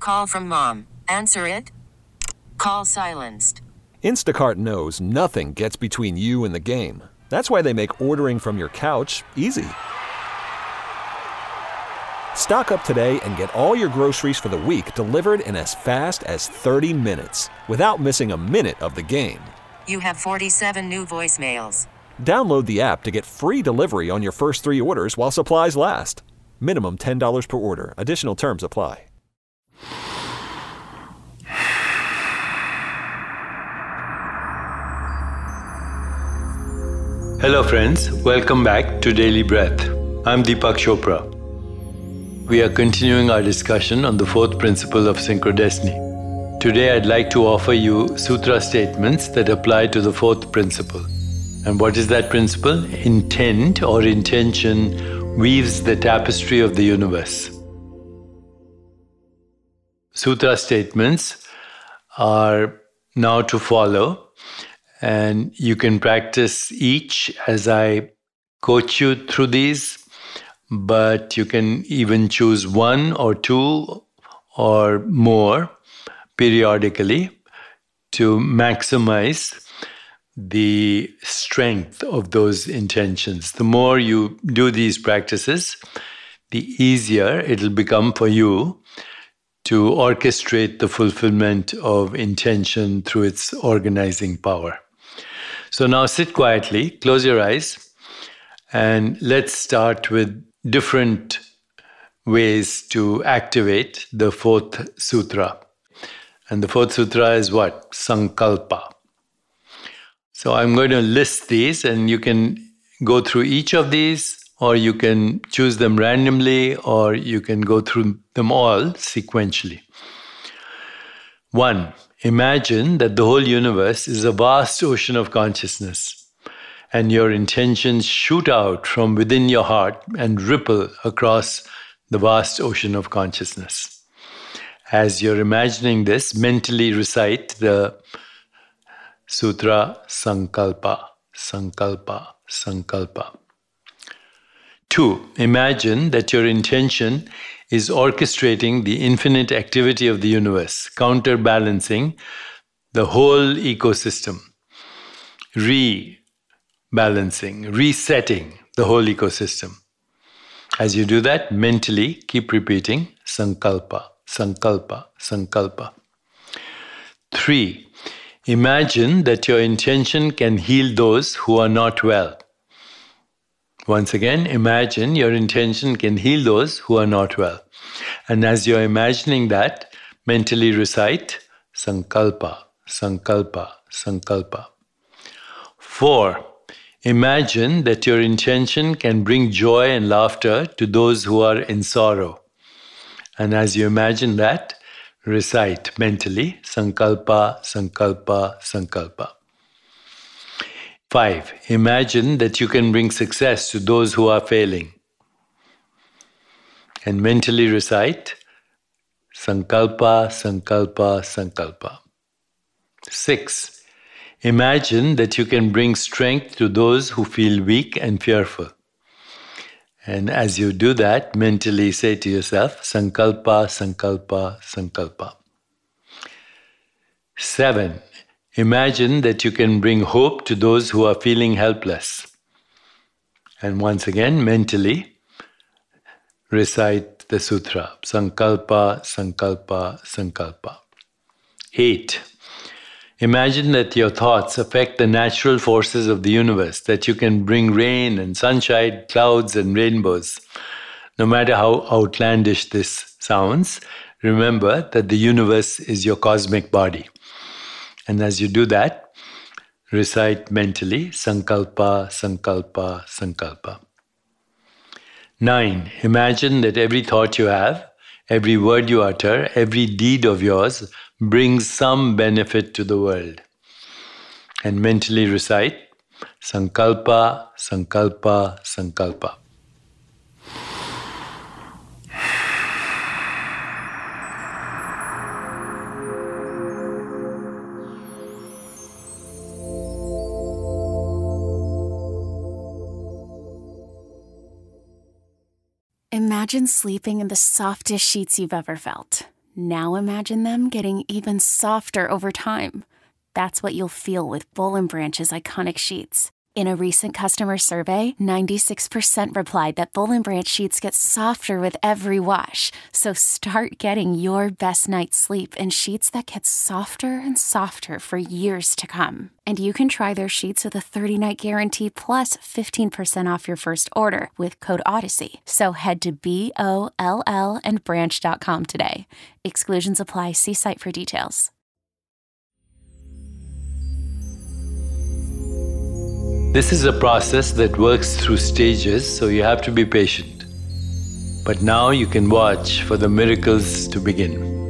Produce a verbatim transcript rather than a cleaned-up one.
Call from mom. Answer it. Call silenced. Instacart knows nothing gets between you and the game. That's why they make ordering from your couch easy. Stock up today and get all your groceries for the week delivered in as fast as thirty minutes without missing a minute of the game. You have forty-seven new voicemails. Download the app to get free delivery on your first three orders while supplies last. Minimum ten dollars per order. Additional terms apply. Hello friends, welcome back to Daily Breath. I'm Deepak Chopra. We are continuing our discussion on the fourth principle of synchrodestiny. Today I'd like to offer you sutra statements that apply to the fourth principle. And what is that principle? Intent or intention weaves the tapestry of the universe. Sutra statements are now to follow. And you can practice each as I coach you through these, but you can even choose one or two or more periodically to maximize the strength of those intentions. The more you do these practices, the easier it'll become for you to orchestrate the fulfillment of intention through its organizing power. So now sit quietly, close your eyes, and let's start with different ways to activate the fourth sutra. And the fourth sutra is what? Sankalpa. So I'm going to list these, and you can go through each of these, or you can choose them randomly, or you can go through them all sequentially. One, imagine that the whole universe is a vast ocean of consciousness, and your intentions shoot out from within your heart and ripple across the vast ocean of consciousness. As you're imagining this, mentally recite the sutra Sankalpa, Sankalpa, Sankalpa. Two, imagine that your intention is orchestrating the infinite activity of the universe, counterbalancing the whole ecosystem, rebalancing, resetting the whole ecosystem. As you do that, mentally keep repeating Sankalpa, Sankalpa, Sankalpa. Three, imagine that your intention can heal those who are not well. Once again, imagine your intention can heal those who are not well. And as you're imagining that, mentally recite Sankalpa, Sankalpa, Sankalpa. Four, imagine that your intention can bring joy and laughter to those who are in sorrow. And as you imagine that, recite mentally Sankalpa, Sankalpa, Sankalpa. Five, imagine that you can bring success to those who are failing. And mentally recite Sankalpa, Sankalpa, Sankalpa. Six, imagine that you can bring strength to those who feel weak and fearful. And as you do that, mentally say to yourself, Sankalpa, Sankalpa, Sankalpa. Seven, imagine that you can bring hope to those who are feeling helpless. And once again, mentally recite the sutra, Sankalpa, Sankalpa, Sankalpa. Eight, imagine that your thoughts affect the natural forces of the universe, that you can bring rain and sunshine, clouds and rainbows. No matter how outlandish this sounds, remember that the universe is your cosmic body. And as you do that, recite mentally Sankalpa, Sankalpa, Sankalpa. Nine, imagine that every thought you have, every word you utter, every deed of yours brings some benefit to the world. And mentally recite Sankalpa, Sankalpa, Sankalpa. Imagine sleeping in the softest sheets you've ever felt. Now imagine them getting even softer over time. That's what you'll feel with Boll and Branch's iconic sheets. In a recent customer survey, ninety-six percent replied that Boll and Branch sheets get softer with every wash. So start getting your best night's sleep in sheets that get softer and softer for years to come. And you can try their sheets with a thirty-night guarantee plus fifteen percent off your first order with code Odyssey. So head to B O L L and branch dot com today. Exclusions apply. See site for details. This is a process that works through stages, so you have to be patient. But now you can watch for the miracles to begin.